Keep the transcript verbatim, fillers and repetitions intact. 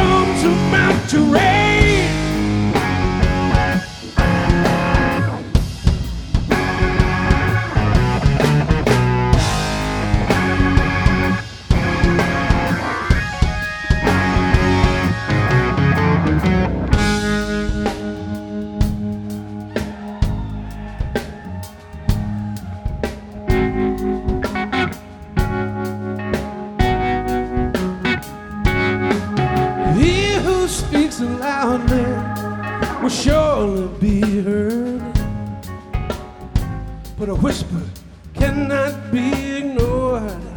storm's about to rain. Speaks loudly will surely be heard, but a whisper cannot be ignored.